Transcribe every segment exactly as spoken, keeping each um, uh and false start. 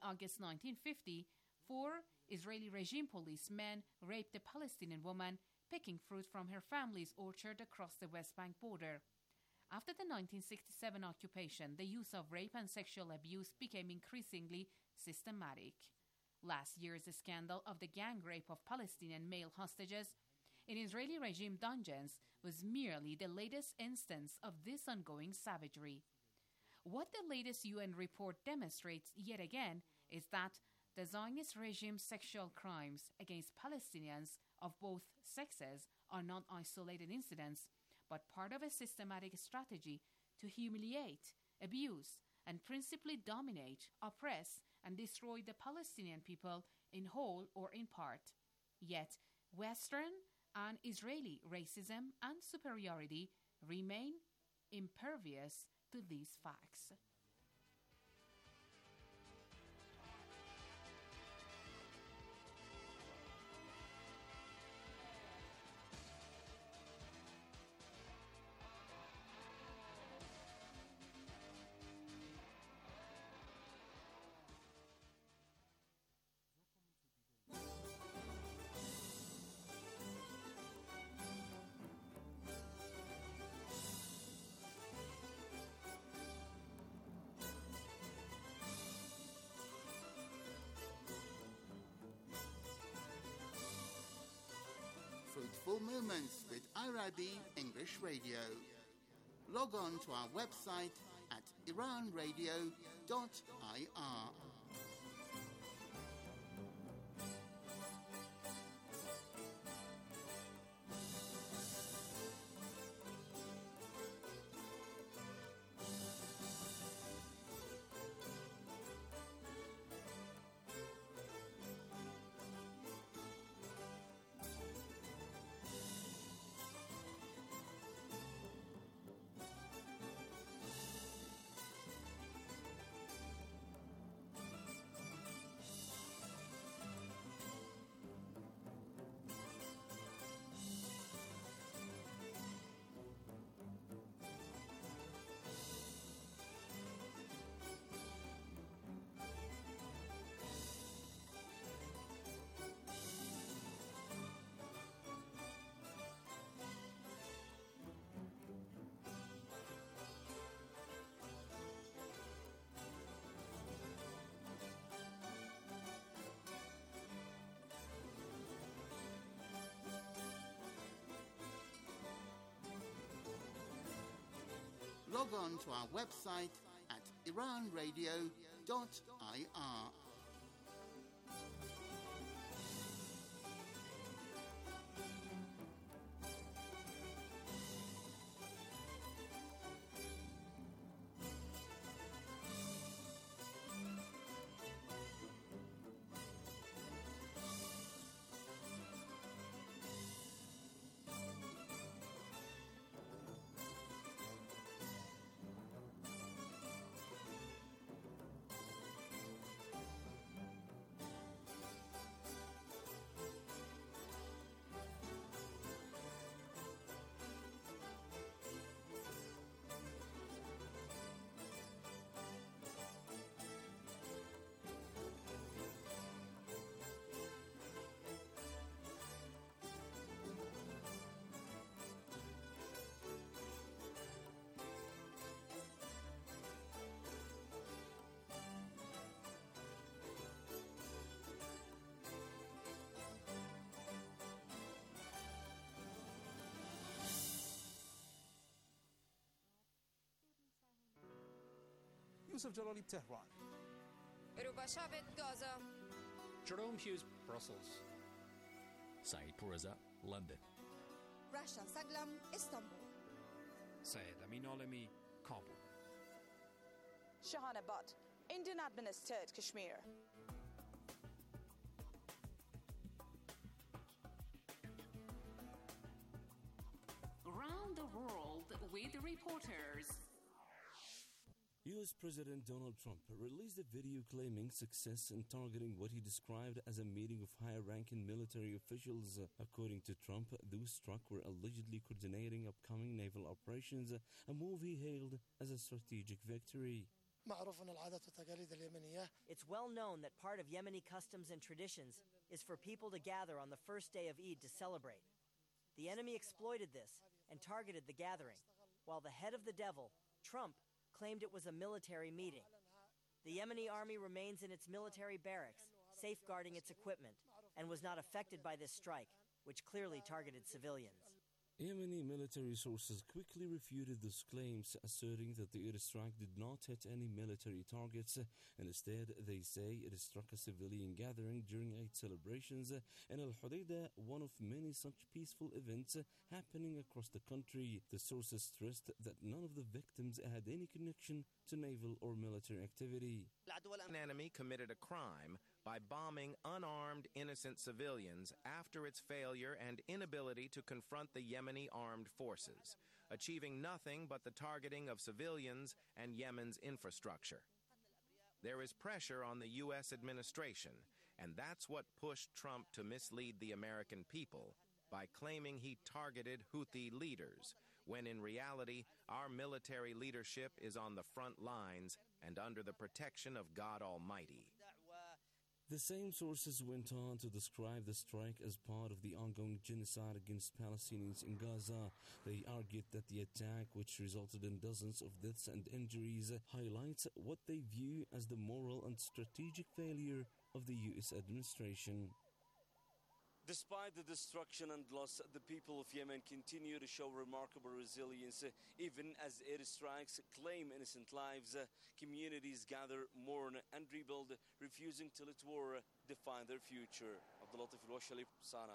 August nineteen fifty, four Israeli regime policemen raped a Palestinian woman picking fruit from her family's orchard across the West Bank border. After the nineteen sixty-seven occupation, the use of rape and sexual abuse became increasingly systematic. Last year's scandal of the gang rape of Palestinian male hostages in Israeli regime dungeons was merely the latest instance of this ongoing savagery. What the latest U N report demonstrates yet again is that the Zionist regime's sexual crimes against Palestinians of both sexes are not isolated incidents, but part of a systematic strategy to humiliate, abuse, and principally dominate, oppress, and destroy the Palestinian people in whole or in part. Yet, Western and Israeli racism and superiority remain impervious to these facts. Fruitful Moments with I R I B English Radio. Log on to our website at iran radio dot I R. Log on to our website at iran radio dot I R. Yusuf Jalali, Tehran. Rubashavit, Gaza. Jerome Hughes, Brussels. Saeed Pourreza, London. Rasha Saglam, Istanbul. Syed Amin Alami, Kabul. Shahana Butt, Indian administered Kashmir. Around the world with reporters. U S President Donald Trump released a video claiming success in targeting what he described as a meeting of higher-ranking military officials. According to Trump, those struck were allegedly coordinating upcoming naval operations, a move he hailed as a strategic victory. It's well known that part of Yemeni customs and traditions is for people to gather on the first day of Eid to celebrate. The enemy exploited this and targeted the gathering, while the head of the devil, Trump, claimed it was a military meeting. The Yemeni army remains in its military barracks, safeguarding its equipment, and was not affected by this strike, which clearly targeted civilians. Yemeni military sources quickly refuted those claims, asserting that the airstrike did not hit any military targets, and instead they say it struck a civilian gathering during Eid celebrations in Al Hudaydah, one of many such peaceful events happening across the country. The sources stressed that none of the victims had any connection to naval or military activity. An enemy committed a crime by bombing unarmed innocent civilians after its failure and inability to confront the Yemeni armed forces, achieving nothing but the targeting of civilians and Yemen's infrastructure. There is pressure on the U S administration, and that's what pushed Trump to mislead the American people by claiming he targeted Houthi leaders, when in reality our military leadership is on the front lines and under the protection of God Almighty. The same sources went on to describe the strike as part of the ongoing genocide against Palestinians in Gaza. They argued that the attack, which resulted in dozens of deaths and injuries, highlights what they view as the moral and strategic failure of the U S administration. Despite the destruction and loss, the people of Yemen continue to show remarkable resilience. Even as airstrikes claim innocent lives, communities gather, mourn, and rebuild, refusing to let war define their future. Abdulatif Al-Washali, Sana.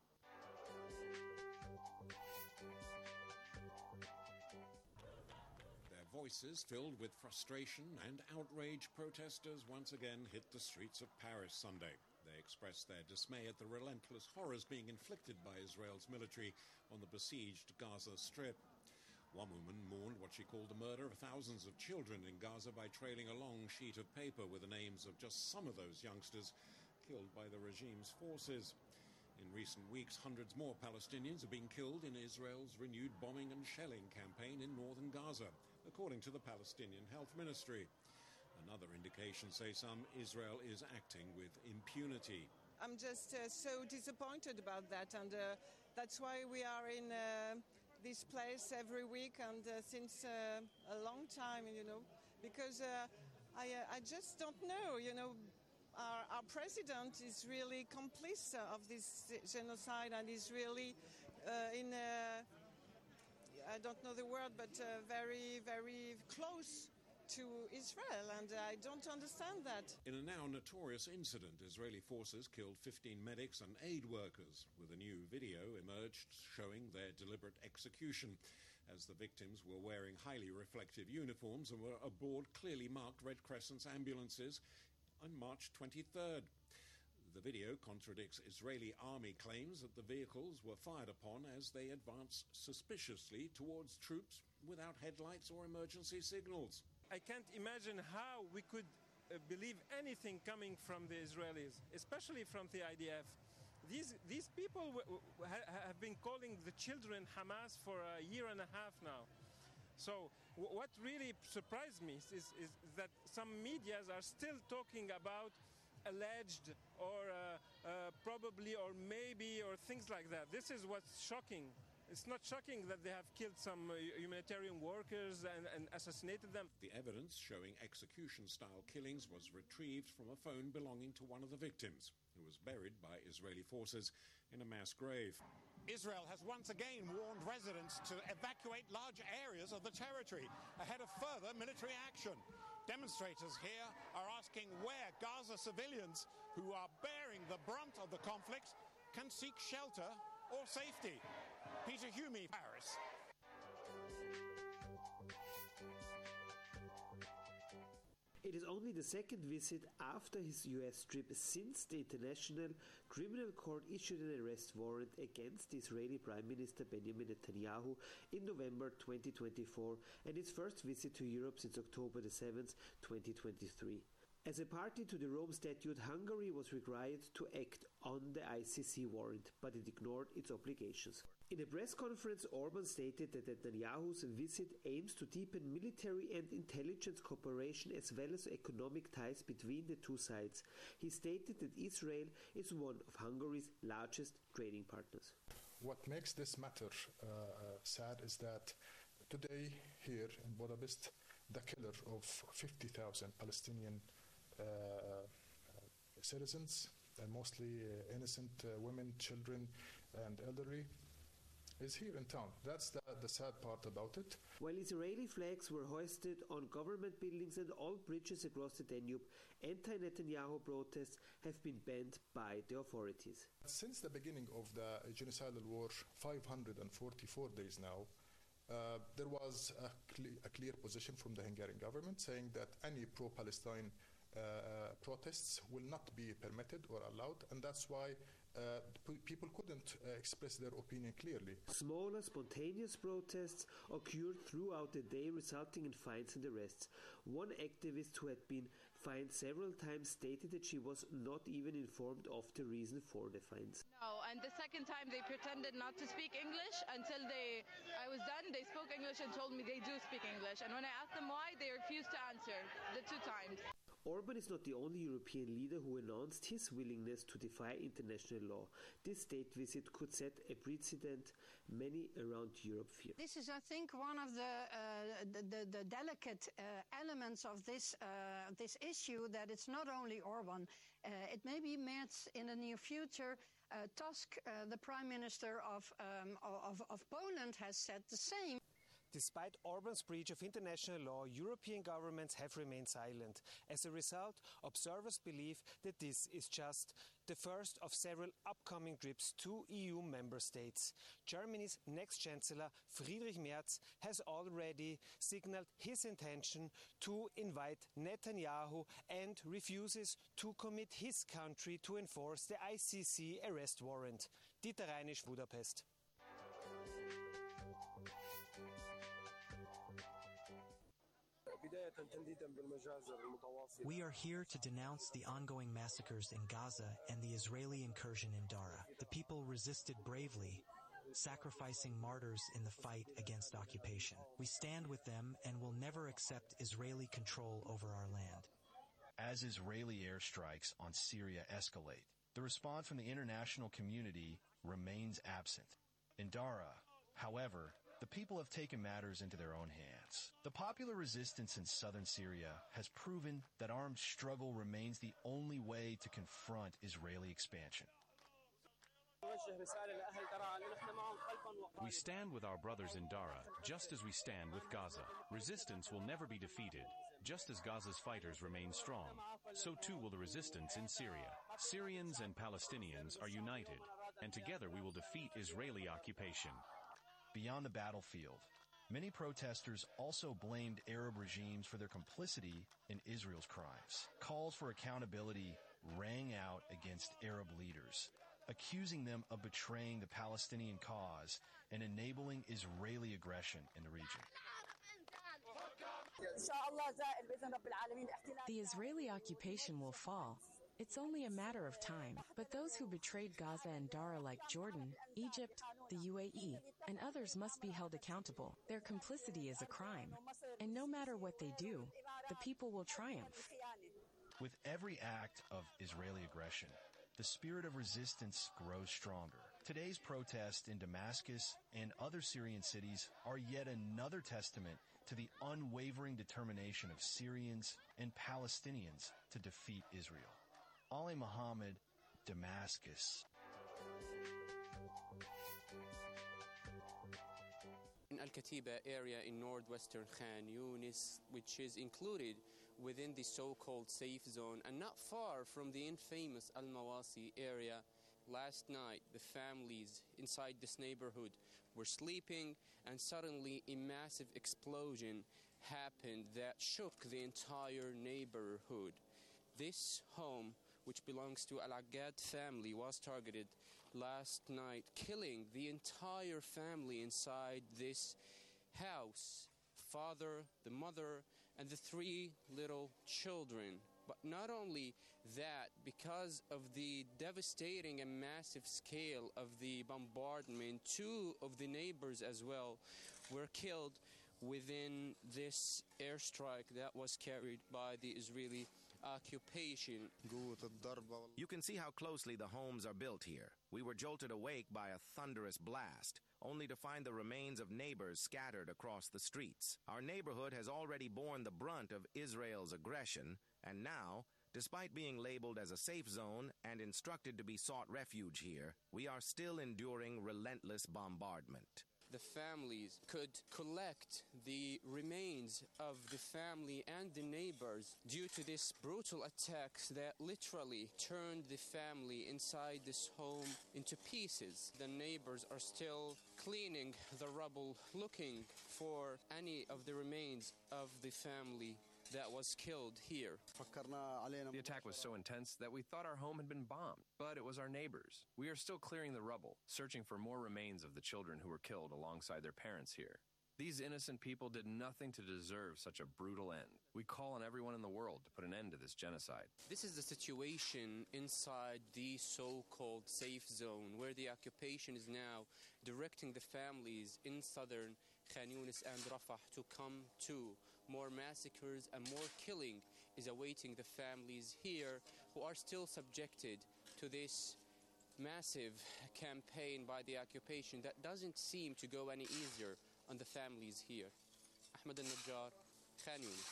Their voices filled with frustration and outrage, protesters once again hit the streets of Paris Sunday. They expressed their dismay at the relentless horrors being inflicted by Israel's military on the besieged Gaza Strip. One woman mourned what she called the murder of thousands of children in Gaza by trailing a long sheet of paper with the names of just some of those youngsters killed by the regime's forces. In recent weeks, hundreds more Palestinians have been killed in Israel's renewed bombing and shelling campaign in northern Gaza, according to the Palestinian Health Ministry. Another indication, say some, Israel is acting with impunity. I'm just uh, so disappointed about that, and uh, that's why we are in uh, this place every week and uh, since uh, a long time, you know, because uh, I, uh, I just don't know, you know, our, our president is really complice of this genocide and is really uh, in, uh, I don't know the word, but uh, very, very close to Israel, and I don't understand that. In a now notorious incident, Israeli forces killed fifteen medics and aid workers, with a new video emerged showing their deliberate execution, as the victims were wearing highly reflective uniforms and were aboard clearly marked Red Crescent's ambulances on March twenty-third. The video contradicts Israeli army claims that the vehicles were fired upon as they advanced suspiciously towards troops without headlights or emergency signals. I can't imagine how we could uh, believe anything coming from the Israelis, especially from the I D F. These, these people w- w- ha- have been calling the children Hamas for a year and a half now. So w- what really surprised me is, is that some medias are still talking about alleged or uh, uh, probably or maybe or things like that. This is what's shocking. It's not shocking that they have killed some uh, humanitarian workers and, and assassinated them. The evidence showing execution-style killings was retrieved from a phone belonging to one of the victims, who was buried by Israeli forces in a mass grave. Israel has once again warned residents to evacuate large areas of the territory ahead of further military action. Demonstrators here are asking where Gaza civilians who are bearing the brunt of the conflict can seek shelter or safety. Peter Hume, Paris. It is only the second visit after his U S trip since the International Criminal Court issued an arrest warrant against Israeli Prime Minister Benjamin Netanyahu in November twenty twenty-four, and his first visit to Europe since October the seventh, twenty twenty-three. As a party to the Rome Statute, Hungary was required to act on the I C C warrant, but it ignored its obligations. In a press conference, Orban stated that Netanyahu's visit aims to deepen military and intelligence cooperation as well as economic ties between the two sides. He stated that Israel is one of Hungary's largest trading partners. What makes this matter uh, sad is that today here in Budapest, the killer of fifty thousand Palestinian uh, citizens, and mostly uh, innocent uh, women, children, and elderly, is here in town. That's the, the sad part about it. While Israeli flags were hoisted on government buildings and all bridges across the Danube, anti-Netanyahu protests have been banned by the authorities. Since the beginning of the genocidal war, five hundred forty-four days now, uh, there was a, cle a clear position from the Hungarian government saying that any pro-Palestine uh, protests will not be permitted or allowed, and that's why Uh, people couldn't uh, express their opinion clearly. Smaller, spontaneous protests occurred throughout the day, resulting in fines and arrests. One activist who had been fined several times stated that she was not even informed of the reason for the fines. No, and the second time they pretended not to speak English until they, I was done, they spoke English and told me they do speak English. And when I asked them why, they refused to answer the two times. Orban is not the only European leader who announced his willingness to defy international law. This state visit could set a precedent many around Europe fear. This is, I think, one of the uh, the, the, the delicate uh, elements of this uh, this issue, that it's not only Orban. Uh, it may be Merz in the near future. Uh, Tusk, uh, the Prime Minister of, um, of, of Poland, has said the same. Despite Orban's breach of international law, European governments have remained silent. As a result, observers believe that this is just the first of several upcoming trips to E U member states. Germany's next Chancellor, Friedrich Merz, has already signaled his intention to invite Netanyahu and refuses to commit his country to enforce the I C C arrest warrant. Dieter Reinisch, Budapest. We are here to denounce the ongoing massacres in Gaza and the Israeli incursion in Dara. The people resisted bravely, sacrificing martyrs in the fight against occupation. We stand with them and will never accept Israeli control over our land. As Israeli airstrikes on Syria escalate, the response from the international community remains absent. In Dara, however, the people have taken matters into their own hands. The popular resistance in southern Syria has proven that armed struggle remains the only way to confront Israeli expansion. We stand with our brothers in Dara, just as we stand with Gaza. Resistance will never be defeated. Just as Gaza's fighters remain strong, so too will the resistance in Syria. Syrians and Palestinians are united, and together we will defeat Israeli occupation. Beyond the battlefield, many protesters also blamed Arab regimes for their complicity in Israel's crimes. Calls for accountability rang out against Arab leaders, accusing them of betraying the Palestinian cause and enabling Israeli aggression in the region. The Israeli occupation will fall. It's only a matter of time. But those who betrayed Gaza and Dara, like Jordan, Egypt, the U A E, and others must be held accountable. Their complicity is a crime. And no matter what they do, the people will triumph. With every act of Israeli aggression, the spirit of resistance grows stronger. Today's protests in Damascus and other Syrian cities are yet another testament to the unwavering determination of Syrians and Palestinians to defeat Israel. Ali Muhammad, Damascus. In Al-Katiba area in northwestern Khan Yunis, which is included within the so-called safe zone and not far from the infamous Al-Mawasi area, last night the families inside this neighborhood were sleeping, and suddenly a massive explosion happened that shook the entire neighborhood. This home, which belongs to Al-Aggad family, was targeted last night, killing the entire family inside this house. Father, the mother, and the three little children. But not only that, because of the devastating and massive scale of the bombardment, two of the neighbors as well were killed within this airstrike that was carried by the Israeli occupation. You can see how closely the homes are built here. We were jolted awake by a thunderous blast, only to find the remains of neighbors scattered across the streets. Our neighborhood has already borne the brunt of Israel's aggression, and now, despite being labeled as a safe zone and instructed to be sought refuge here, we are still enduring relentless bombardment. The families could collect the remains of the family and the neighbors due to this brutal attacks that literally turned the family inside this home into pieces. The neighbors are still cleaning the rubble, looking for any of the remains of the family that was killed here. The attack was so intense that we thought our home had been bombed, but it was our neighbors. We are still clearing the rubble, searching for more remains of the children who were killed alongside their parents here. These innocent people did nothing to deserve such a brutal end. We call on everyone in the world to put an end to this genocide. This is the situation inside the so-called safe zone, where the occupation is now directing the families in southern Khan Yunis and Rafah to come to. More massacres and more killing is awaiting the families here who are still subjected to this massive campaign by the occupation that doesn't seem to go any easier on the families here. Ahmed Al-Najjar, Khan Yunis.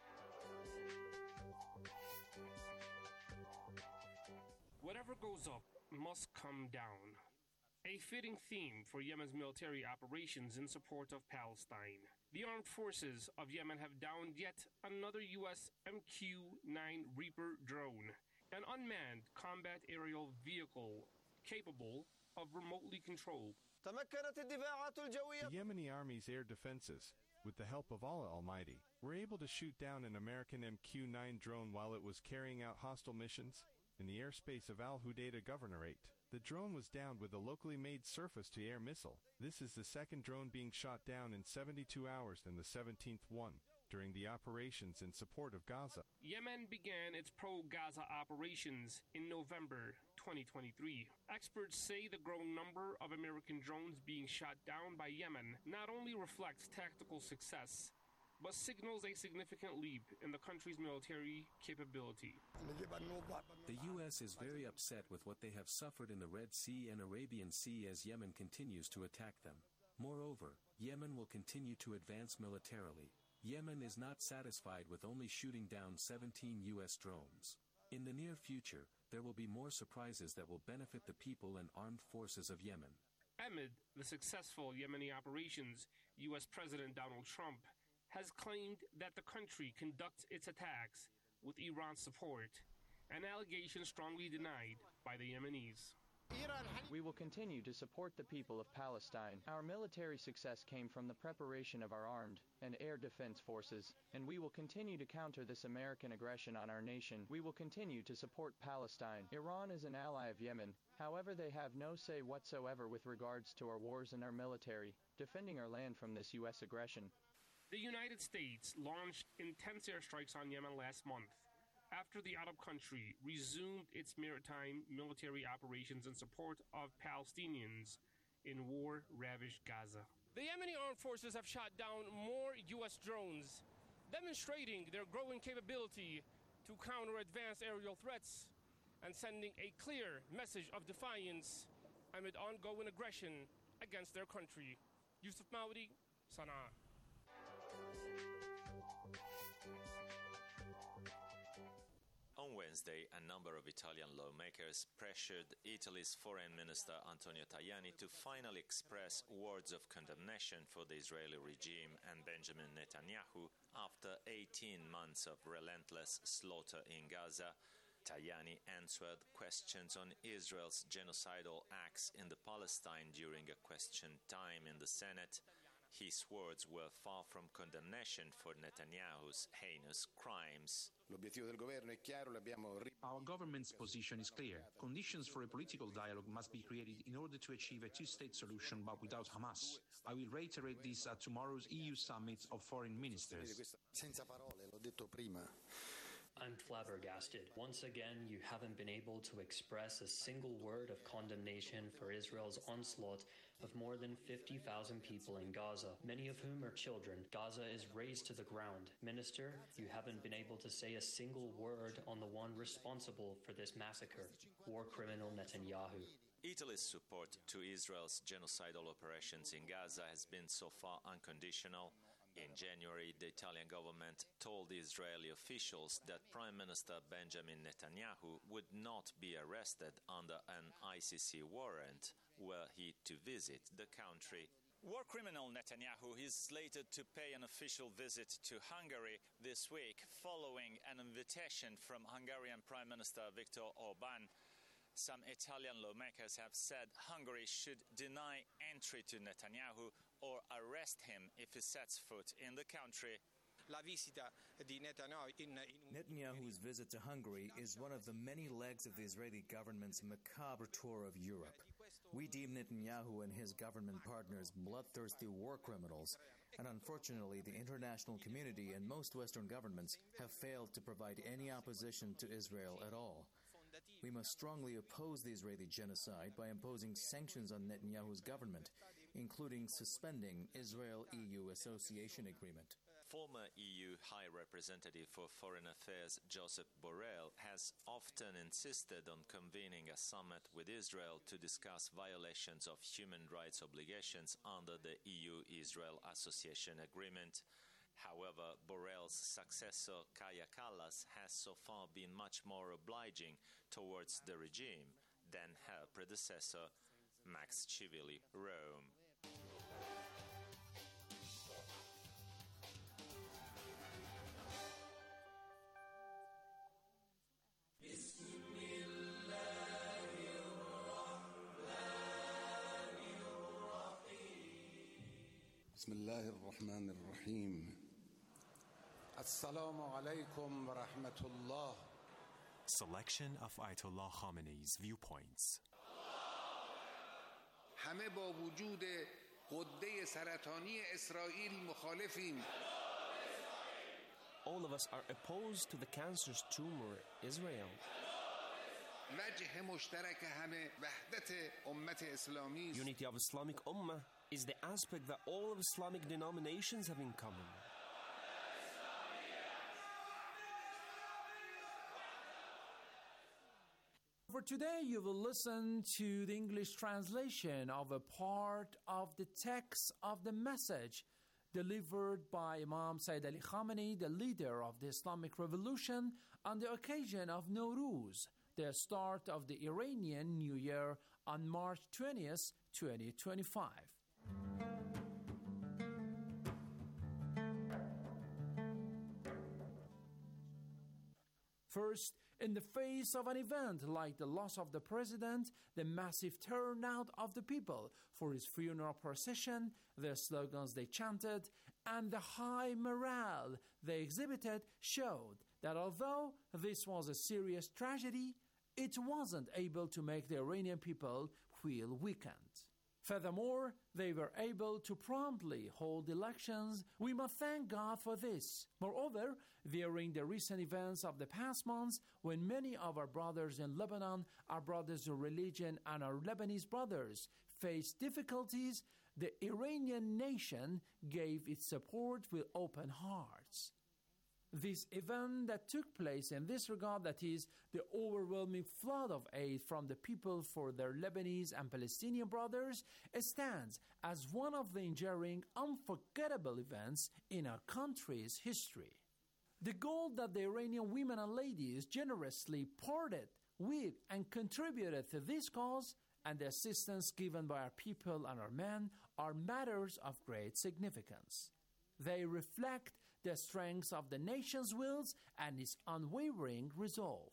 Whatever goes up must come down. A fitting theme for Yemen's military operations in support of Palestine. The armed forces of Yemen have downed yet another U S M Q nine Reaper drone, an unmanned combat aerial vehicle capable of remotely controlled. The Yemeni Army's air defenses, with the help of Allah Almighty, were able to shoot down an American M Q nine drone while it was carrying out hostile missions in the airspace of Al Hudaydah Governorate. The drone was downed with a locally made surface-to-air missile. This is the second drone being shot down in seventy-two hours and the seventeenth one during the operations in support of Gaza. Yemen began its pro-Gaza operations in November twenty twenty-three. Experts say the growing number of American drones being shot down by Yemen not only reflects tactical success, but signals a significant leap in the country's military capability. The U S is very upset with what they have suffered in the Red Sea and Arabian Sea as Yemen continues to attack them. Moreover, Yemen will continue to advance militarily. Yemen is not satisfied with only shooting down seventeen U S drones. In the near future, there will be more surprises that will benefit the people and armed forces of Yemen. Amid the successful Yemeni operations, U S President Donald Trump has claimed that the country conducts its attacks with Iran's support, an allegation strongly denied by the Yemenis. We will continue to support the people of Palestine. Our military success came from the preparation of our armed and air defense forces, and we will continue to counter this American aggression on our nation. We will continue to support Palestine. Iran is an ally of Yemen. However, they have no say whatsoever with regards to our wars and our military, defending our land from this U S aggression. The United States launched intense airstrikes on Yemen last month after the Arab country resumed its maritime military operations in support of Palestinians in war-ravaged Gaza. The Yemeni armed forces have shot down more U S drones, demonstrating their growing capability to counter advanced aerial threats and sending a clear message of defiance amid ongoing aggression against their country. Yusuf Maudi, Sana'a. On Wednesday, a number of Italian lawmakers pressured Italy's Foreign Minister Antonio Tajani to finally express words of condemnation for the Israeli regime and Benjamin Netanyahu after eighteen months of relentless slaughter in Gaza. Tajani answered questions on Israel's genocidal acts in the Palestine during a question time in the Senate. His words were far from condemnation for Netanyahu's heinous crimes. Our government's position is clear. Conditions for a political dialogue must be created in order to achieve a two-state solution, but without Hamas. I will reiterate this at tomorrow's E U summit of foreign ministers. I'm flabbergasted. Once again, you haven't been able to express a single word of condemnation for Israel's onslaught of more than fifty thousand people in Gaza, many of whom are children. Gaza is razed to the ground. Minister, you haven't been able to say a single word on the one responsible for this massacre, war criminal Netanyahu. Italy's support to Israel's genocidal operations in Gaza has been so far unconditional. In January, the Italian government told Israeli officials that Prime Minister Benjamin Netanyahu would not be arrested under an I C C warrant were he to visit the country. War criminal Netanyahu is slated to pay an official visit to Hungary this week following an invitation from Hungarian Prime Minister Viktor Orbán. Some Italian lawmakers have said Hungary should deny entry to Netanyahu or arrest him if he sets foot in the country. Netanyahu's visit to Hungary is one of the many legs of the Israeli government's macabre tour of Europe. We deem Netanyahu and his government partners bloodthirsty war criminals, and unfortunately the international community and most Western governments have failed to provide any opposition to Israel at all. We must strongly oppose the Israeli genocide by imposing sanctions on Netanyahu's government, including suspending Israel-E U association agreement. Former E U High Representative for Foreign Affairs Josep Borrell has often insisted on convening a summit with Israel to discuss violations of human rights obligations under the E U-Israel Association Agreement. However, Borrell's successor, Kaja Kallas, has so far been much more obliging towards the regime than her predecessor, Max Chivili, Rome. بسم الله الرحمن الرحيم السلام عليكم ورحمة الله. Selection of Ayatollah Khamenei's viewpoints. همه با وجود غده سرطانی اسرائیل مخالفیم. All of us are opposed to the cancerous tumor, Israel. وجه مشترک همه وحدت امت اسلامی است. Unity of Islamic Ummah is the aspect that all of Islamic denominations have in common. For today, you will listen to the English translation of a part of the text of the message delivered by Imam Sayyid Ali Khamenei, the leader of the Islamic Revolution, on the occasion of Nowruz, the start of the Iranian New Year on March twentieth, twenty twenty-five. First, in the face of an event like the loss of the president, the massive turnout of the people for his funeral procession, the slogans they chanted, and the high morale they exhibited showed that although this was a serious tragedy, it wasn't able to make the Iranian people feel weakened. Furthermore, they were able to promptly hold elections. We must thank God for this. Moreover, during the recent events of the past months, when many of our brothers in Lebanon, our brothers in religion, and our Lebanese brothers faced difficulties, the Iranian nation gave its support with open hearts. This event that took place in this regard, that is, the overwhelming flood of aid from the people for their Lebanese and Palestinian brothers, stands as one of the enduring, unforgettable events in our country's history. The gold that the Iranian women and ladies generously parted with and contributed to this cause, and the assistance given by our people and our men, are matters of great significance. They reflect the strength of the nation's wills and its unwavering resolve.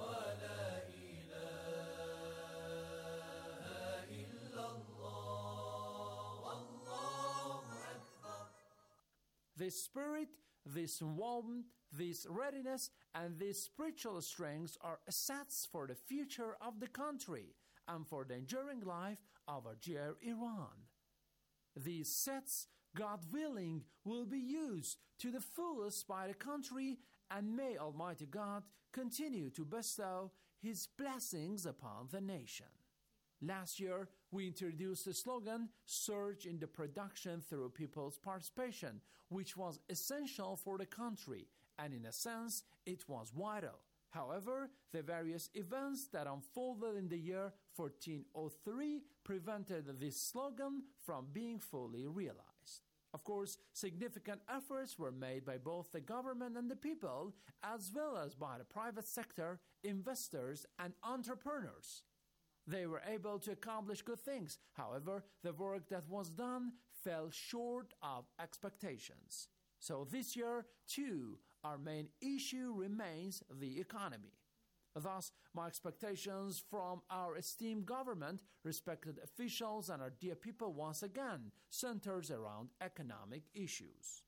Allah This spirit, this warmth, this readiness, and these spiritual strengths are assets for the future of the country and for the enduring life of our dear Iran. These sets, God willing, will be used to the fullest by the country, and may Almighty God continue to bestow His blessings upon the nation. Last year, we introduced the slogan, Surge in the Production Through People's Participation, which was essential for the country, and in a sense, it was vital. However, the various events that unfolded in the year fourteen oh three prevented this slogan from being fully realized. Of course, significant efforts were made by both the government and the people, as well as by the private sector, investors, and entrepreneurs. They were able to accomplish good things. However, the work that was done fell short of expectations. So this year, too, our main issue remains the economy. Thus, my expectations from our esteemed government, respected officials, and our dear people once again centers around economic issues.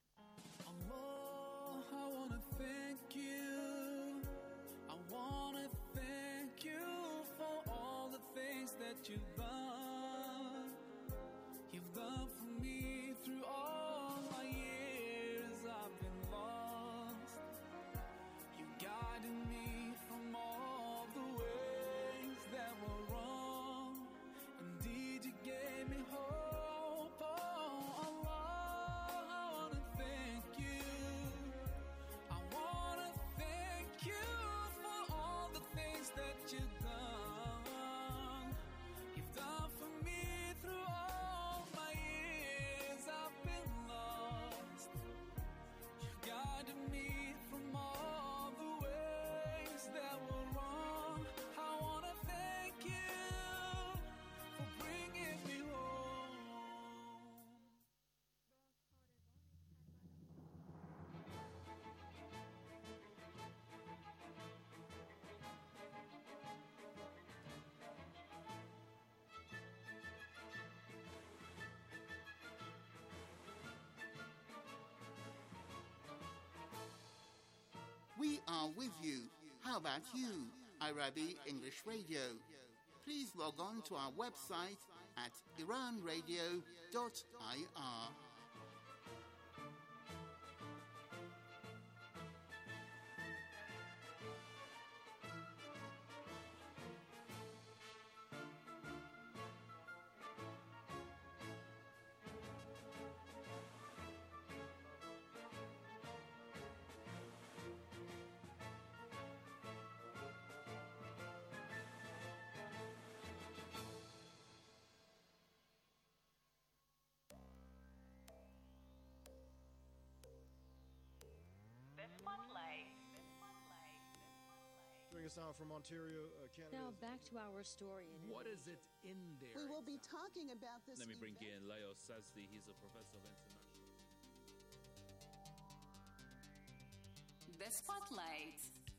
Allah, I want to thank you. I want to thank you for all the things that you've done. You've done for me through all my years I've been lost. You guided me from all the ways that were wrong. Indeed, you gave me hope. Oh, Allah, I want to thank you. I want to thank you for all the things that you've done. You've done for me through all my years I've been lost. You guided me from all the ways that were wrong. I want to thank you for bringing me home. We are with you. How about you? Irabi English Radio. Please log on to our website at iran radio dot I R. Doing a sound from Ontario, uh, Canada. Now back to our story. In What is it in there? We will be talking about this. Let me bring event. in Leo Sazdi. He's a professor of international. The Spotlight.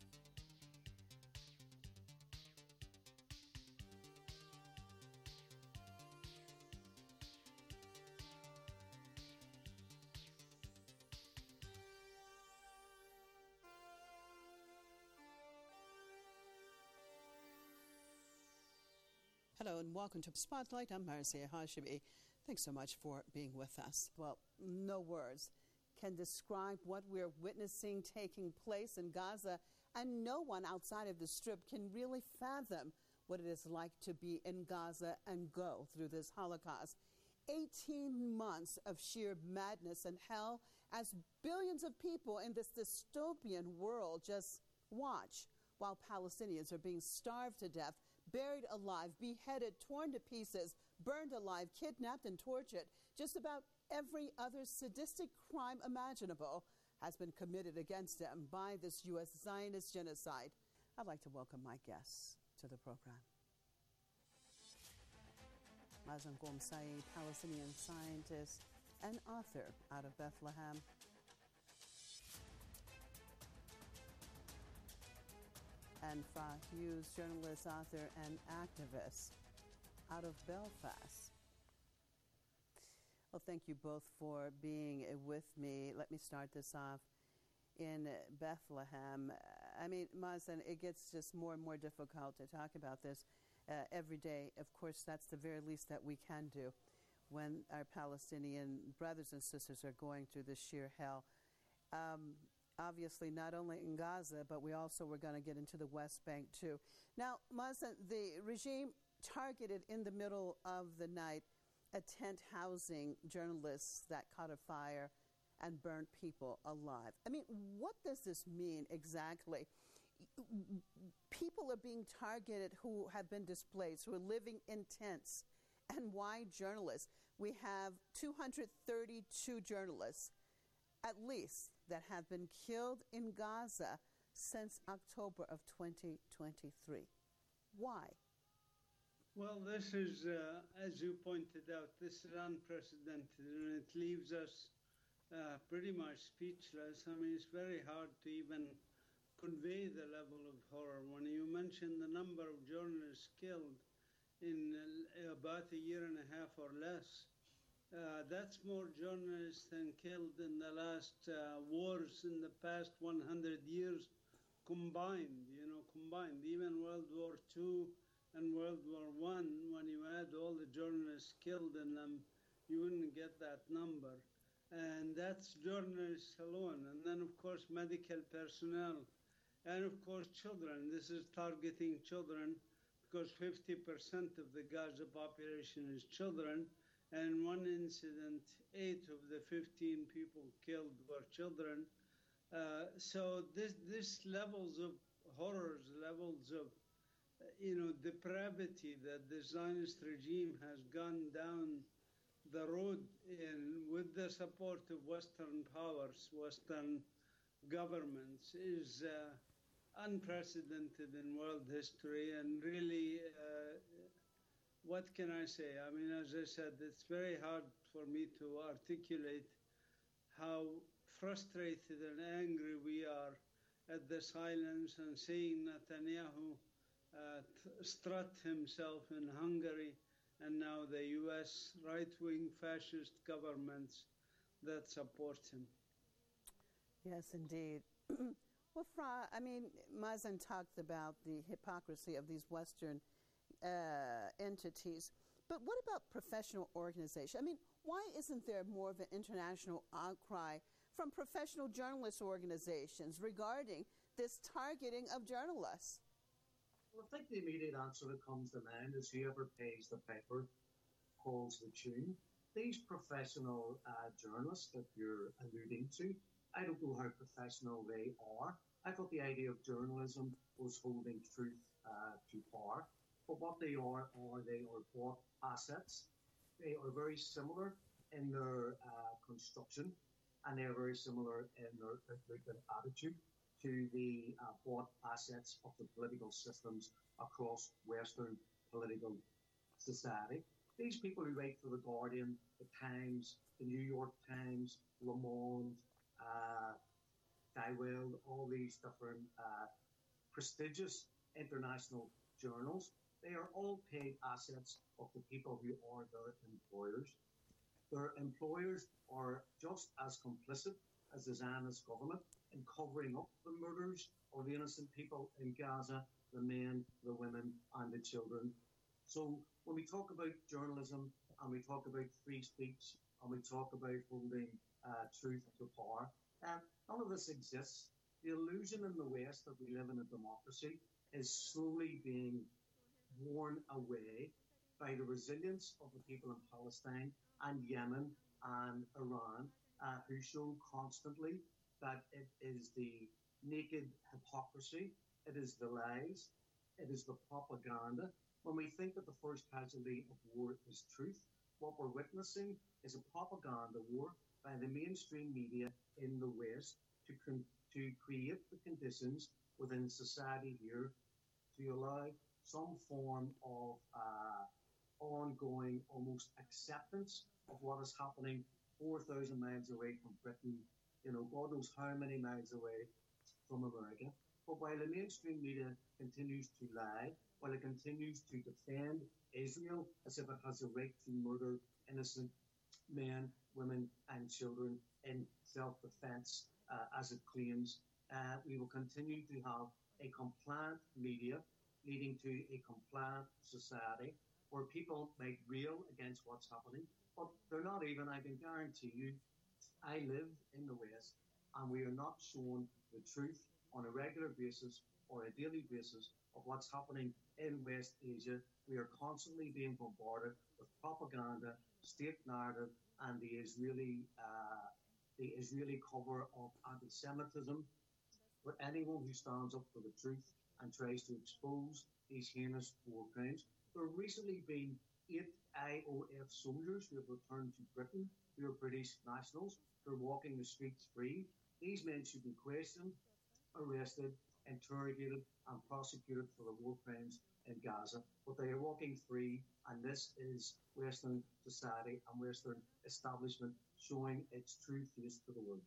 Hello and welcome to Spotlight. I'm Marcia Hashimi. Thanks so much for being with us. Well, no words can describe what we're witnessing taking place in Gaza, and no one outside of the Strip can really fathom what it is like to be in Gaza and go through this Holocaust. eighteen months of sheer madness and hell as billions of people in this dystopian world just watch while Palestinians are being starved to death, buried alive, beheaded, torn to pieces, burned alive, kidnapped and tortured. Just about every other sadistic crime imaginable has been committed against them by this U S Zionist genocide. I'd like to welcome my guests to the program. Mazen Gomsai, Palestinian scientist and author out of Bethlehem. And Fah Hughes, journalist, author, and activist out of Belfast. Well, thank you both for being with me. Let me start this off in Bethlehem. I mean, Mazen, it gets just more and more difficult to talk about this uh, every day. Of course, that's the very least that we can do when our Palestinian brothers and sisters are going through this sheer hell. Um, obviously, not only in Gaza, but we also were going to get into the West Bank, too. Now, Mazen, the regime targeted in the middle of the night a tent housing journalists that caught a fire and burned people alive. I mean, what does this mean exactly? People are being targeted who have been displaced, who are living in tents. And why journalists? We have two hundred thirty-two journalists, at least, that have been killed in Gaza since October of twenty twenty-three. Why? Well, this is, uh, as you pointed out, this is unprecedented, and it leaves us uh, pretty much speechless. I mean, it's very hard to even convey the level of horror. When you mention the number of journalists killed in uh, about a year and a half or less, uh, that's more journalists than killed in the last uh, wars in the past one hundred years combined, you know, combined. Even World War Two and World War One, when you add all the journalists killed in them, you wouldn't get that number. And that's journalists alone. And then, of course, medical personnel. And, of course, children. This is targeting children because fifty percent of the Gaza population is children. And in one incident, eight of the fifteen people killed were children. Uh, so this, this levels of horrors, levels of you know, depravity that the Zionist regime has gone down the road in with the support of Western powers, Western governments, is uh, unprecedented in world history. And really, uh, what can I say? I mean, as I said, it's very hard for me to articulate how frustrated and angry we are at the silence and seeing Netanyahu Uh, strut himself in Hungary, and now the U S right-wing fascist governments that support him. Yes, indeed. Well, Fra, I mean, Mazen talked about the hypocrisy of these Western uh, entities, but what about professional organizations? I mean, why isn't there more of an international outcry from professional journalist organizations regarding this targeting of journalists? Well, I think the immediate answer that comes to mind is whoever pays the piper calls the tune. These professional uh, journalists that you're alluding to, I don't know how professional they are. I thought the idea of journalism was holding truth uh, to power. But what they are, are they are bought assets. They are very similar in their uh, construction, and they are very similar in their, their attitude to the uh, bought assets of the political systems across Western political society. These people who write for The Guardian, The Times, The New York Times, Le Monde, uh, Die Welt, all these different uh, prestigious international journals, they are all paid assets of the people who are their employers. Their employers are just as complicit as the Zionist government in covering up the murders of innocent people in Gaza, the men, the women, and the children. So when we talk about journalism, and we talk about free speech, and we talk about holding uh, truth to power, uh, none of this exists. The illusion in the West that we live in a democracy is slowly being worn away by the resilience of the people in Palestine and Yemen and Iran, uh, who show constantly that it is the naked hypocrisy, it is the lies, it is the propaganda. When we think that the first casualty of war is truth, what we're witnessing is a propaganda war by the mainstream media in the West to, con- to create the conditions within society here to allow some form of uh, ongoing, almost acceptance of what is happening four thousand miles away from Britain, you know, God knows how many miles away from America. But while the mainstream media continues to lie, while it continues to defend Israel as if it has a right to murder innocent men, women, and children in self-defense, uh, as it claims. Uh, we will continue to have a compliant media leading to a compliant society where people make real against what's happening, but they're not even, I can guarantee you, I live in the West, and we are not shown the truth on a regular basis or a daily basis of what's happening in West Asia. We are constantly being bombarded with propaganda, state narrative, and the Israeli uh, the Israeli cover of anti-Semitism. For anyone who stands up for the truth and tries to expose these heinous war crimes. There have recently been eight I O F soldiers who have returned to Britain, who are British nationals, who are walking the streets free. These men should be questioned, arrested, interrogated, and prosecuted for the war crimes in Gaza. But they are walking free, and this is Western society and Western establishment showing its true face to the world.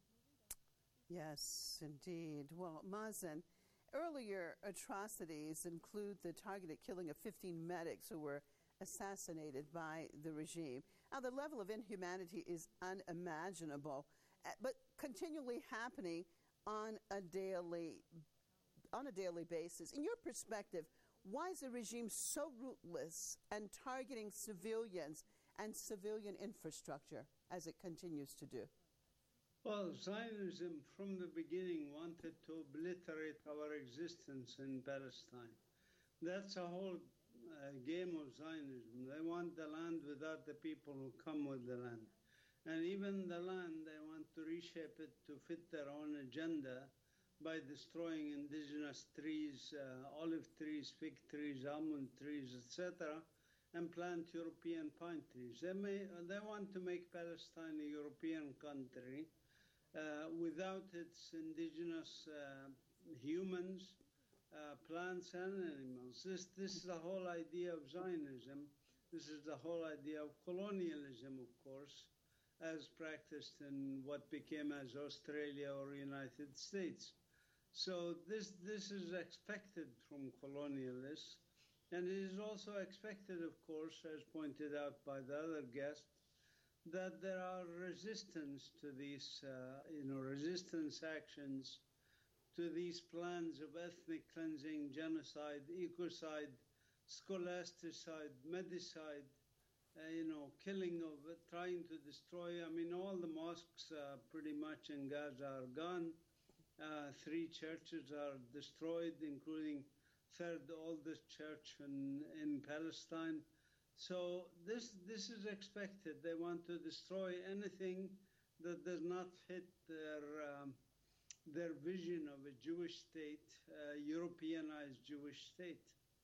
Yes, indeed. Well, Mazen, earlier atrocities include the targeted killing of fifteen medics who were assassinated by the regime. Now, the level of inhumanity is unimaginable, but continually happening on a daily, on a daily basis. In your perspective, why is the regime so ruthless and targeting civilians and civilian infrastructure as it continues to do? Well, Zionism from the beginning wanted to obliterate our existence in Palestine. That's a whole uh, game of Zionism. They want the land without the people who come with the land. And even the land, they want to reshape it to fit their own agenda by destroying indigenous trees, uh, olive trees, fig trees, almond trees, et cetera, and plant European pine trees. They, may, they want to make Palestine a European country, Uh, without its indigenous uh, humans, uh, plants, and animals. This, this is the whole idea of Zionism. This is the whole idea of colonialism, of course, as practiced in what became as Australia or United States. So this, this is expected from colonialists. And it is also expected, of course, as pointed out by the other guest, that there are resistance to these, uh, you know, resistance actions to these plans of ethnic cleansing, genocide, ecocide, scholasticide, medicide, uh, you know, killing of it, trying to destroy. I mean, all the mosques uh, pretty much in Gaza are gone. Uh, three churches are destroyed, including third oldest church in, in Palestine. So this this is expected. They want to destroy anything that does not fit their um, their vision of a Jewish state, uh, Europeanized Jewish state.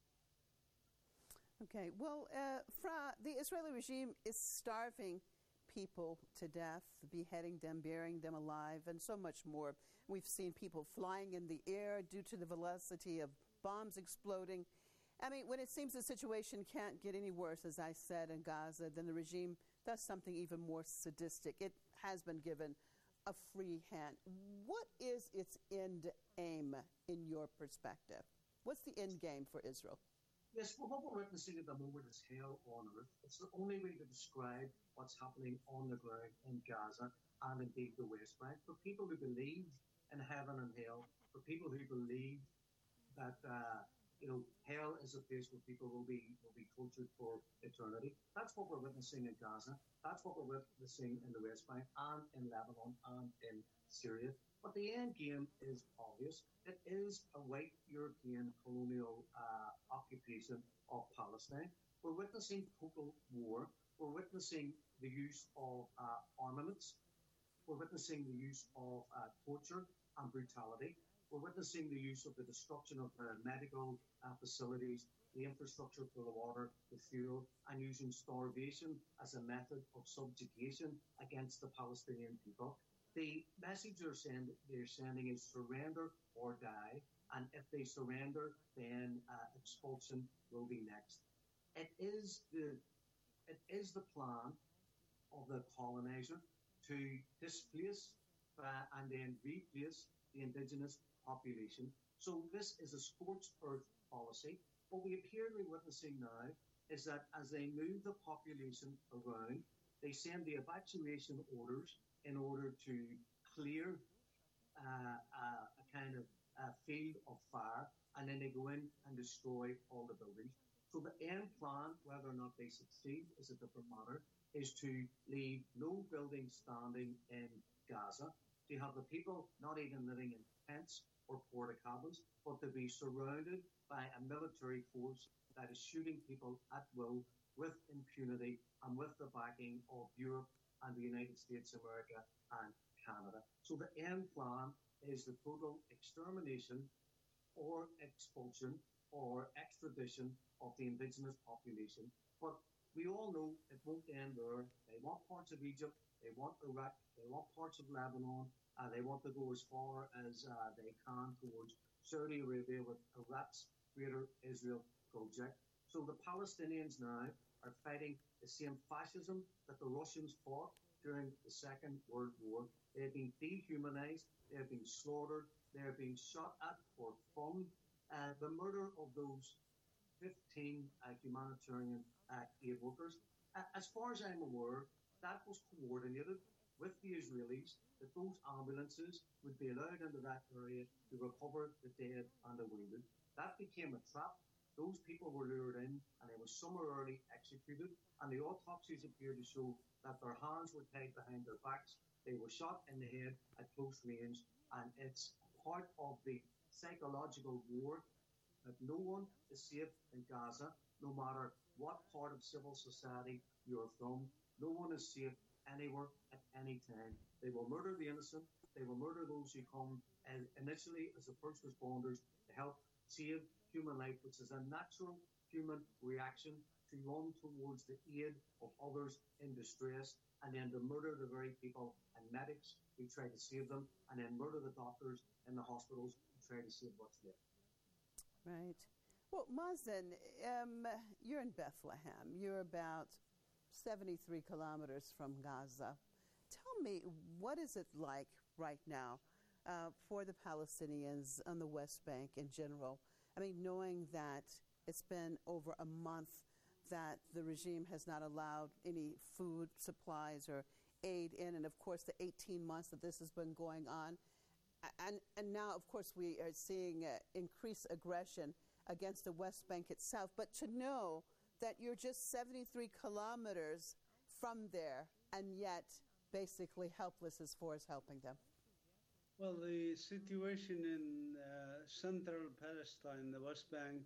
Okay, well, uh, Fra, the Israeli regime is starving people to death, beheading them, burying them alive, and so much more. We've seen people flying in the air due to the velocity of bombs exploding. I mean, when it seems the situation can't get any worse, as I said, in Gaza, then the regime does something even more sadistic. It has been given a free hand. What is its end aim in your perspective? What's the end game for Israel? Yes, well, what we're witnessing at the moment is hell on earth. It's the only way to describe what's happening on the ground in Gaza and indeed the West Bank. For people who believe in heaven and hell, for people who believe that uh, you know, hell is a place where people will be will be tortured for eternity. That's what we're witnessing in Gaza. That's what we're witnessing in the West Bank and in Lebanon and in Syria. But the end game is obvious. It is a white European colonial uh, occupation of Palestine. We're witnessing total war. We're witnessing the use of uh, armaments. We're witnessing the use of uh, torture and brutality. We're witnessing the use of the destruction of uh, medical uh, facilities, the infrastructure for the water, the fuel, and using starvation as a method of subjugation against the Palestinian people. The message they're, send, they're sending is surrender or die, and if they surrender, then uh, expulsion will be next. It is the it is the plan of the colonizer to displace uh, and then replace the indigenous population. So this is a scorched earth policy. What we appear to be witnessing now is that as they move the population around, They send the evacuation orders in order to clear uh, a, a kind of a field of fire, and then they go in and destroy all the buildings. So the end plan, whether or not they succeed, is a different matter, is to leave no buildings standing in Gaza, to have the people not even living in tents or porta cabins, but to be surrounded by a military force that is shooting people at will with impunity and with the backing of Europe and the United States of America and Canada. So the end plan is the total extermination or expulsion or extradition of the indigenous population. But we all know it won't end there. They want parts of Egypt, they want Iraq, they want parts of Lebanon, and they want to go as far as uh, they can towards Saudi Arabia with Iraq's Greater Israel Project. So the Palestinians now are fighting the same fascism that the Russians fought during the Second World War. They have been dehumanized, they have been slaughtered, they are being shot at for fun. Uh, the murder of those fifteen uh, humanitarian uh, aid workers, uh, as far as I'm aware, that was coordinated with the Israelis, that those ambulances would be allowed into that area to recover the dead and the wounded. That became a trap. Those people were lured in, and they were summarily executed, and the autopsies appear to show that their hands were tied behind their backs. They were shot in the head at close range, and it's part of the psychological war that no one is safe in Gaza, no matter what part of civil society you're from. No one is safe anywhere at any time. They will murder the innocent. They will murder those who come uh, initially as the first responders to help save human life, which is a natural human reaction to run towards the aid of others in distress, and then to murder the very people and medics who try to save them, and then murder the doctors in the hospitals who try to save what's left. Right. Well, Mazen, um, you're in Bethlehem. You're about seventy-three kilometers from Gaza. Tell me, what is it like right now uh, for the Palestinians on the West Bank in general? I mean, knowing that it's been over a month that the regime has not allowed any food supplies or aid in, and of course the eighteen months that this has been going on. And, and now, of course, we are seeing uh, increased aggression against the West Bank itself. But to know that you're just seventy-three kilometers from there and yet basically helpless as far as helping them. Well, the situation in uh, central Palestine, the West Bank,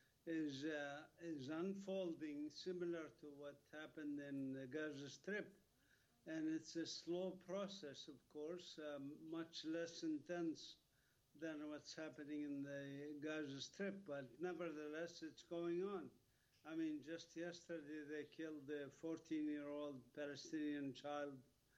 is uh, is unfolding similar to what happened in the Gaza Strip. And it's a slow process, of course, um, much less intense than what's happening in the Gaza Strip, but nevertheless, it's going on. I mean, just yesterday they killed a fourteen-year-old Palestinian child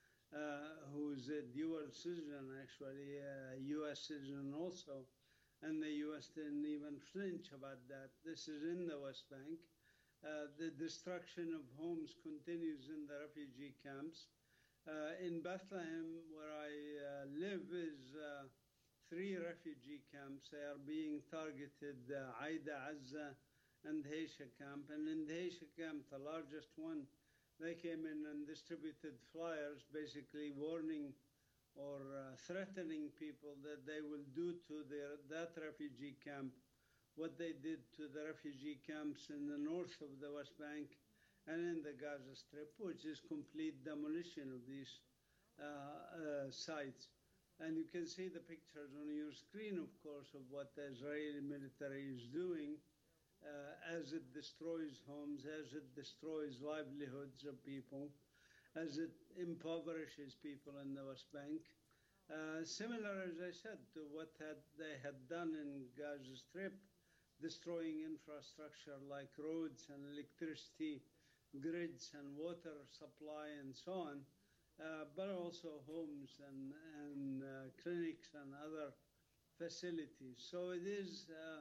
uh, who's a dual citizen, actually, a U S citizen also, and the U S didn't even flinch about that. This is in the West Bank. Uh, the destruction of homes continues in the refugee camps. Uh, in Bethlehem, where I uh, live, is uh, three refugee camps. They are being targeted, uh, Aida, Azza, and Heisha camp. And in the Heisha camp, the largest one, they came in and distributed flyers basically warning or uh, threatening people that they will do to their, that refugee camp what they did to the refugee camps in the north of the West Bank and in the Gaza Strip, which is complete demolition of these uh, uh, sites. And you can see the pictures on your screen, of course, of what the Israeli military is doing uh, as it destroys homes, as it destroys livelihoods of people, as it impoverishes people in the West Bank. Uh, similar, as I said, to what had, they had done in Gaza Strip, destroying infrastructure like roads and electricity grids and water supply and so on, uh, but also homes and, and uh, clinics and other facilities. So it is uh,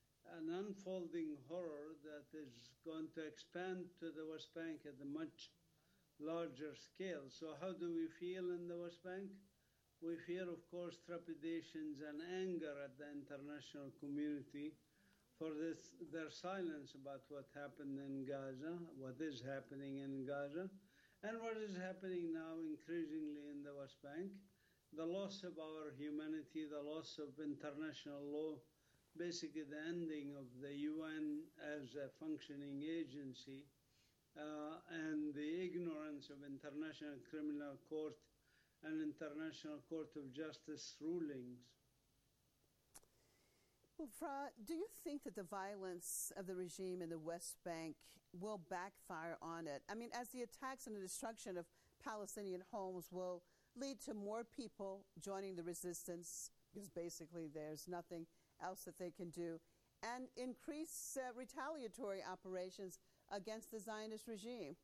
an unfolding horror that is going to expand to the West Bank at a much larger scale. So how do we feel in the West Bank? We feel, of course, trepidations and anger at the international community for this, their silence about what happened in Gaza, what is happening in Gaza, And what is happening now increasingly in the West Bank, the loss of our humanity, the loss of international law, basically the ending of the U N as a functioning agency, uh, and the ignorance of International Criminal Court and International Court of Justice rulings. Well, Fra, do you think that the violence of the regime in the West Bank will backfire on it? I mean, as the attacks and the destruction of Palestinian homes will lead to more people joining the resistance, because basically there's nothing else that they can do, and increase uh, retaliatory operations against the Zionist regime?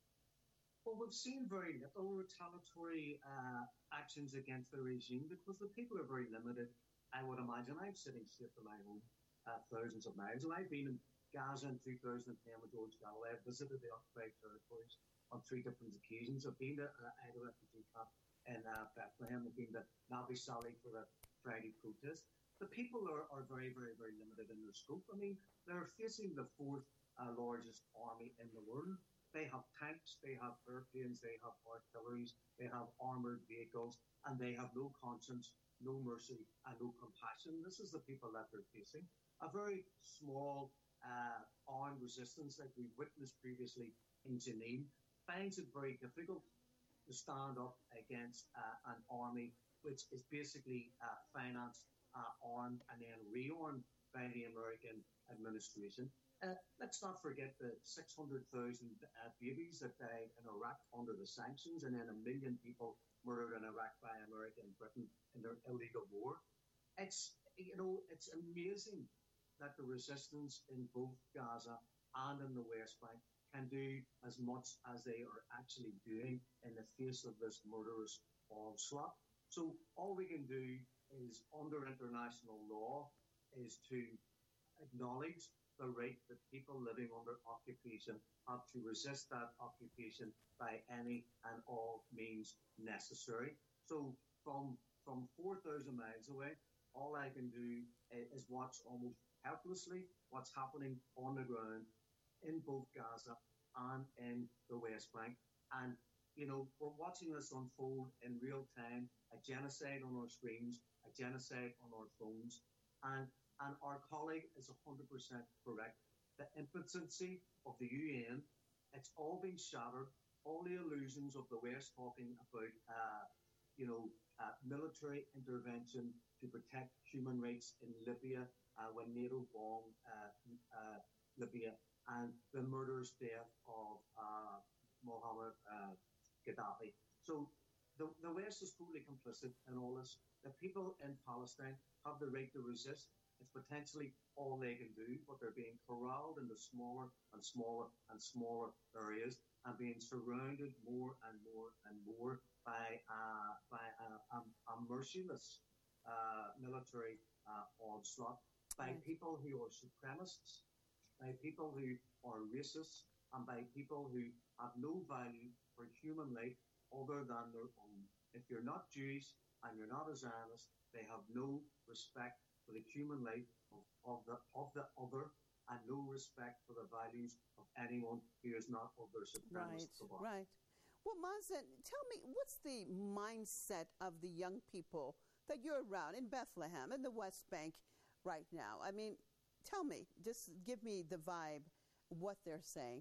Well, we've seen very little retaliatory uh, actions against the regime because the people are very limited. I would imagine I'm sitting safe in my home uh, thousands of miles, and I've been in Gaza in two thousand ten with George Galloway. I've visited the occupied territories on three different occasions. I've been to uh, Aida refugee camp in uh, Bethlehem. I've been to Nabi Sali for the Friday protest. The people are, are very, very, very limited in their scope. I mean, they're facing the fourth uh, largest army in the world. They have tanks, they have airplanes, they have artilleries, they have armoured vehicles, and they have no conscience, no mercy, and no compassion. This is the people that they're facing. A very small uh, armed resistance, like we've witnessed previously in Jenin, finds it very difficult to stand up against uh, an army which is basically uh, financed, uh, armed, and then rearmed by the American administration. Uh, let's not forget the six hundred thousand uh, babies that died in Iraq under the sanctions, and then a million people murdered in Iraq by America and Britain in their illegal war. It's, you know, it's amazing that the resistance in both Gaza and in the West Bank can do as much as they are actually doing in the face of this murderous onslaught. So all we can do is, under international law, is to acknowledge the right that people living under occupation have to resist that occupation by any and all means necessary. So from from four thousand miles away, all I can do is watch almost helplessly what's happening on the ground in both Gaza and in the West Bank. And, you know, we're watching this unfold in real time, a genocide on our screens, a genocide on our phones. And And our colleague is one hundred percent correct. The impotency of the U N, it's all been shattered. All the illusions of the West talking about, uh, you know, uh, military intervention to protect human rights in Libya uh, when NATO bombed uh, uh, Libya, and the murderous death of uh, Mohammed uh, Gaddafi. So the, the West is totally complicit in all this. The people in Palestine have the right to resist. It's potentially all they can do, but they're being corralled into smaller and smaller and smaller areas and being surrounded more and more and more by uh, by a, a, a merciless uh, military uh, onslaught, by right. people who are supremacists, by people who are racists, and by people who have no value for human life other than their own. If you're not Jewish and you're not a Zionist, they have no respect for the human life of, of the of the other, and no respect for the values of anyone who is not of their supremacist bloc. Right, right. Well, Mazen, tell me, what's the mindset of the young people that you're around in Bethlehem, in the West Bank right now? I mean, tell me, just give me the vibe, what they're saying.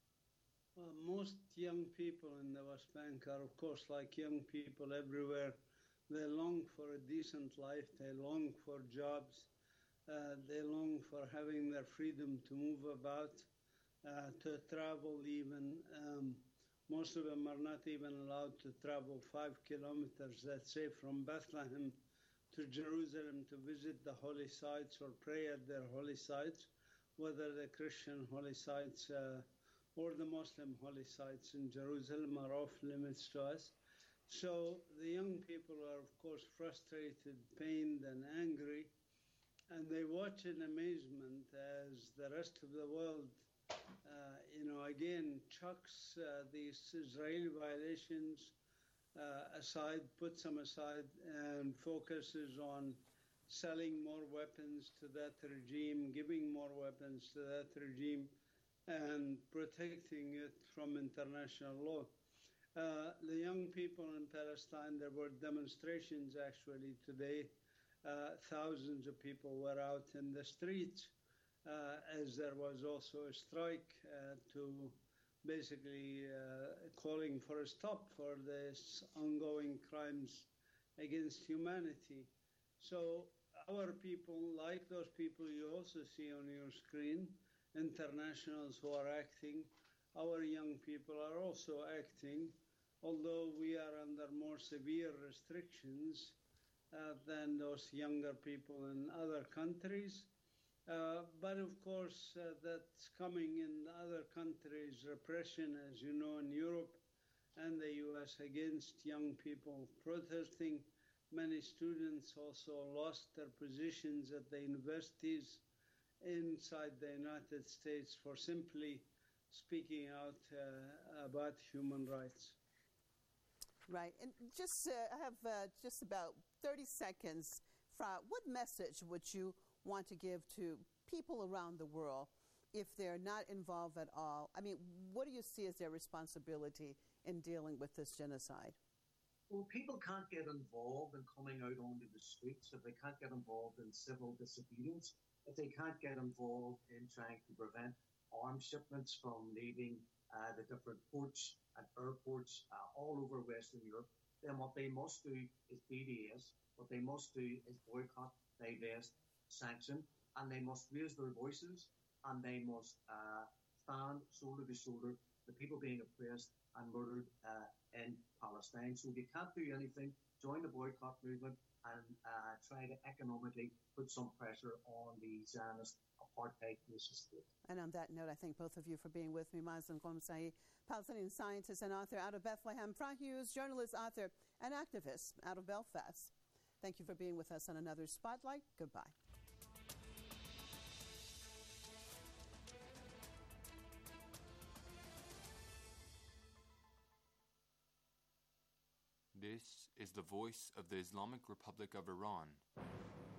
Well, most young people in the West Bank are, of course, like young people everywhere. They long for a decent life, they long for jobs, uh, they long for having their freedom to move about, uh, to travel even. Um, most of them are not even allowed to travel five kilometers, let's say, from Bethlehem to Jerusalem to visit the holy sites or pray at their holy sites, whether the Christian holy sites uh, or the Muslim holy sites in Jerusalem are off limits to us. So the young people are, of course, frustrated, pained, and angry, and they watch in amazement as the rest of the world, uh, you know, again, chucks uh, these Israeli violations uh, aside, puts them aside, and focuses on selling more weapons to that regime, giving more weapons to that regime, and protecting it from international law. Uh, the young people in Palestine, there were demonstrations actually today. Uh, thousands of people were out in the streets, uh, as there was also a strike uh, to basically uh, calling for a stop for this ongoing crimes against humanity. So our people, like those people you also see on your screen, internationals who are acting, our young people are also acting, although we are under more severe restrictions uh, than those younger people in other countries. Uh, but of course, uh, that's coming in other countries, repression, as you know, in Europe and the U S against young people protesting. Many students also lost their positions at the universities inside the United States for simply speaking out uh, about human rights. Right. And just, uh, I have uh, just about thirty seconds. Fra, what message would you want to give to people around the world if they're not involved at all? I mean, what do you see as their responsibility in dealing with this genocide? Well, people can't get involved in coming out onto the streets, if they can't get involved in civil disobedience, if they can't get involved in trying to prevent arms shipments from leaving uh, the different ports and airports uh, all over Western Europe, then what they must do is B D S. What they must do is boycott, divest, sanction, and they must raise their voices, and they must uh, stand shoulder to shoulder with the people being oppressed and murdered uh, in Palestine. So if you can't do anything, join the boycott movement and uh, try to economically put some pressure on the Zionist apartheid nation state. And on that note, I thank both of you for being with me. Mazen Qomsaei, Palestinian scientist and author out of Bethlehem. Fra Hughes, journalist, author, and activist out of Belfast. Thank you for being with us on another Spotlight. Goodbye. This is the voice of the Islamic Republic of Iran.